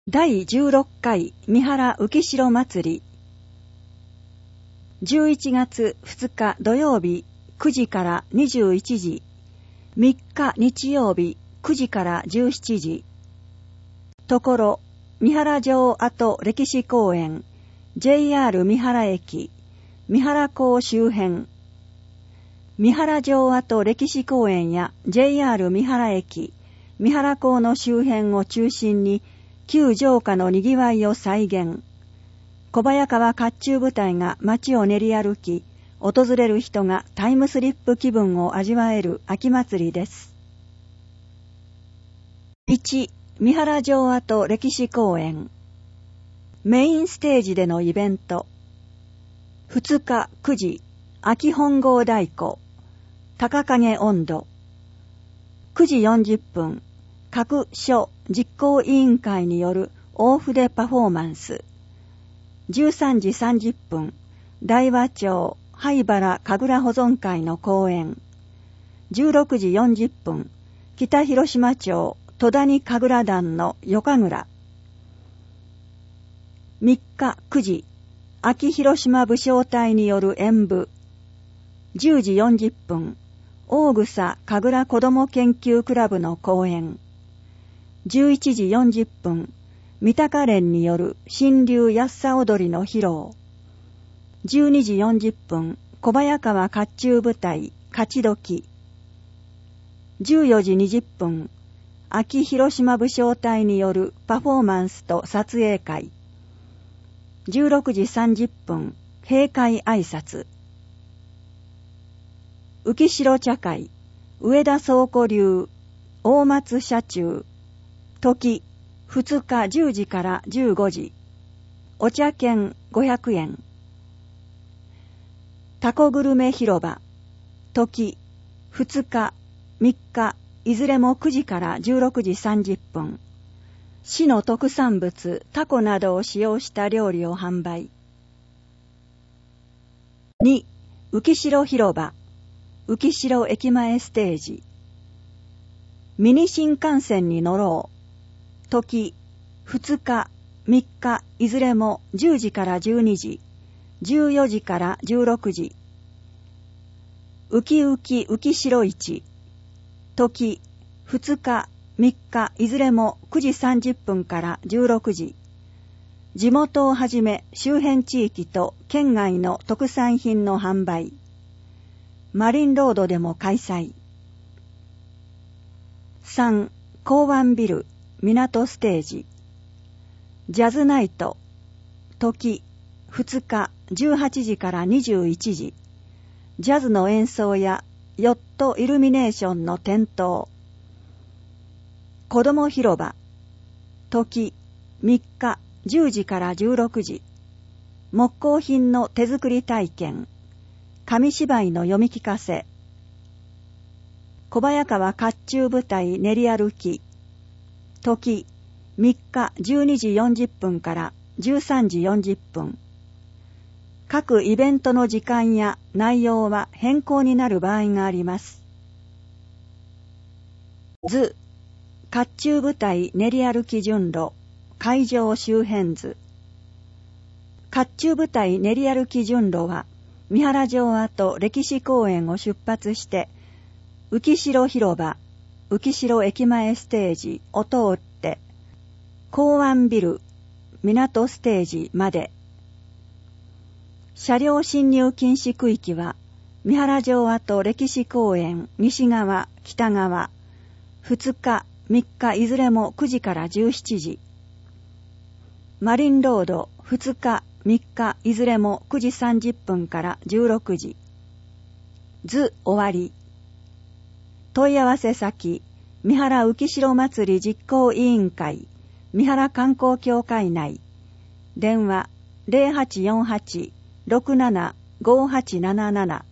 第16回三原浮城祭り。11月2日土曜日9時から21時、3日日曜日9時から17時。ところ、三原城跡歴史公園、JR 三原駅、三原港周辺。三原城跡歴史公園や JR 三原駅、三原港の周辺を中心に、旧城下の賑わいを再現。小早川甲冑部隊が街を練り歩き、訪れる人がタイムスリップ気分を味わえる秋祭りです。1、三原城跡歴史公園。メインステージでのイベント。2日9時、秋本郷太鼓、高影音頭。9時40分、各所実行委員会による大筆パフォーマンス。13時30分、大和町灰原神楽保存会の講演。16時40分、北広島町戸谷神楽団の夜神楽。3日9時、秋広島武将隊による演舞。10時40分、大草神楽子ども研究クラブの講演。11時40分、三鷹連による新流安さ踊りの披露。12時40分、小早川甲冑部隊勝ち時。14時20分、秋広島武将隊によるパフォーマンスと撮影会。16時30分、閉会挨拶。浮城茶会、上田倉庫流、大松社中。時、2日10時から15時。お茶券500円。タコグルメ広場。時、2日、3日、いずれも9時から16時30分。市の特産物、タコなどを使用した料理を販売。2、浮城広場。浮城駅前ステージ。ミニ新幹線に乗ろう。時、2日、3日、いずれも10時から12時、14時から16時。浮浮城市。時、2日、3日、いずれも9時30分から16時。地元をはじめ周辺地域と県外の特産品の販売。マリンロードでも開催。3、港湾ビル。港ステージ。ジャズナイト。時、2日、18時から21時。ジャズの演奏やヨットイルミネーションの点灯。子ども広場。時、3日、10時から16時。木工品の手作り体験。紙芝居の読み聞かせ。小早川甲冑部隊練り歩き。時、3日12時40分から13時40分。各イベントの時間や内容は変更になる場合があります。図、甲冑部隊練り歩き順路、会場周辺図。甲冑部隊練り歩き順路は、三原城跡歴史公園を出発して、浮城広場、浮城駅前ステージを通って、港湾ビル、港ステージまで。車両進入禁止区域は、三原城跡歴史公園西側、北側、2日、3日いずれも9時から17時。マリンロード2日、3日いずれも9時30分から16時。図終わり。問い合わせ先、三原浮城祭り実行委員会、三原観光協会内。電話 0848-675877